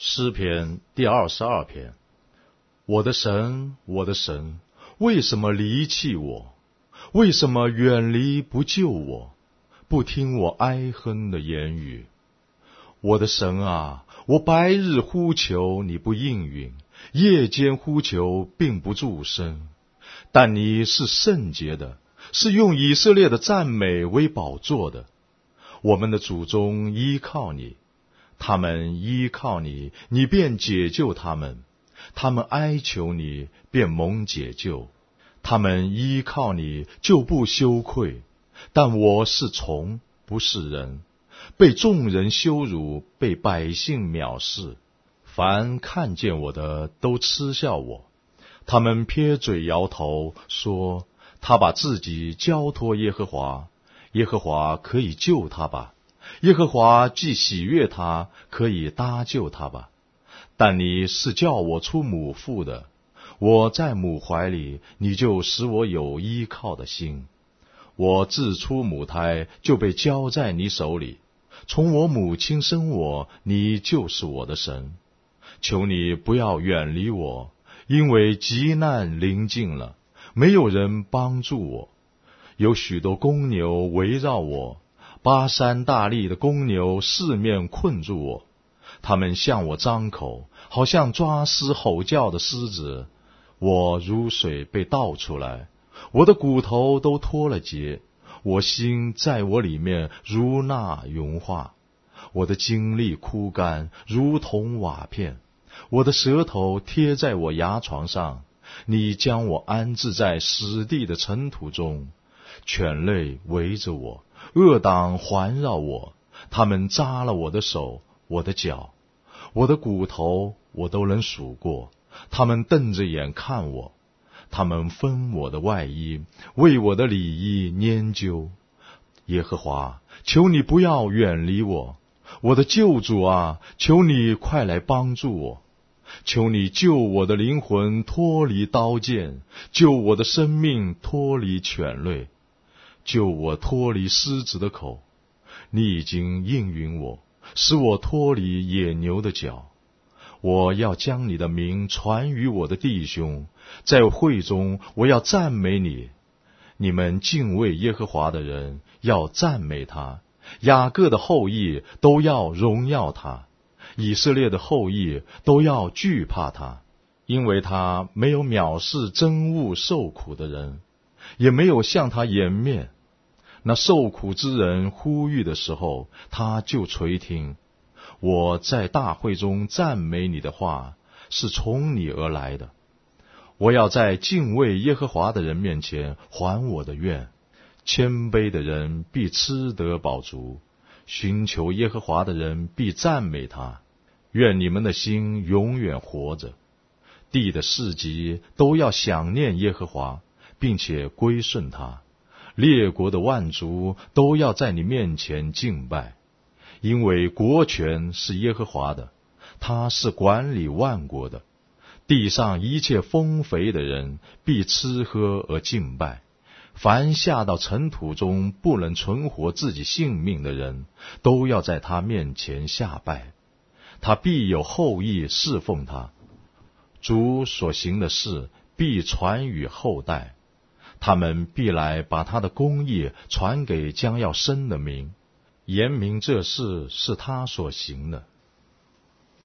诗篇第22篇。我的神，我的神，为什么离弃我？为什么远离不救我？不听我哀哼的言语。我的神啊，我白日呼求，你不应允；夜间呼求，并不助声。但你是圣洁的，是用以色列的赞美为宝座的。我们的祖宗依靠你，他们依靠你，你便解救他们；他们哀求你，便蒙解救。他们依靠你，就不羞愧。但我是虫，不是人，被众人羞辱，被百姓藐视。凡看见我的，都嗤笑我。他们撇嘴摇头，说：他把自己交托耶和华，耶和华可以救他吧。耶和华既喜悦他，可以搭救他吧。但你是叫我出母腹的，我在母怀里，你就使我有依靠的心。我自出母胎，就被交在你手里。从我母亲生我，你就是我的神。求你不要远离我，因为急难临近了，没有人帮助我。有许多公牛围绕我，巴山大力的公牛四面困住我。他们向我张口，好像抓狮吼叫的狮子。我如水被倒出来，我的骨头都脱了节，我心在我里面如蜡融化。我的精力枯干，如同瓦片。我的舌头贴在我牙床上，你将我安置在死地的尘土中。犬类围着我，恶党环绕我，他们扎了我的手，我的脚，我的骨头我都能数过。他们瞪着眼看我，他们分我的外衣，为我的里衣研究。耶和华，求你不要远离我，我的救主啊，求你快来帮助我。求你救我的灵魂脱离刀剑，救我的生命脱离犬类，救我脱离狮子的口。你已经应允我，使我脱离野牛的脚。我要将你的名传于我的弟兄，在会中我要赞美你。你们敬畏耶和华的人要赞美他，雅各的后裔都要荣耀他，以色列的后裔都要惧怕他，因为他没有藐视憎恶受苦的人，也没有向他掩面。那受苦之人呼吁的时候，他就垂听。我在大会中赞美你的话，是从你而来的。我要在敬畏耶和华的人面前还我的愿。谦卑的人必吃得饱足，寻求耶和华的人必赞美他。愿你们的心永远活着。地的四极都要想念耶和华，并且归顺他。列国的万族都要在你面前敬拜。因为国权是耶和华的，他是管理万国的。地上一切丰肥的人必吃喝而敬拜。凡下到尘土中不能存活自己性命的人，都要在他面前下拜。他必有后裔侍奉他。主所行的事必传与后代，他们必来把他的公义传给将要生的民，言明这事是他所行的。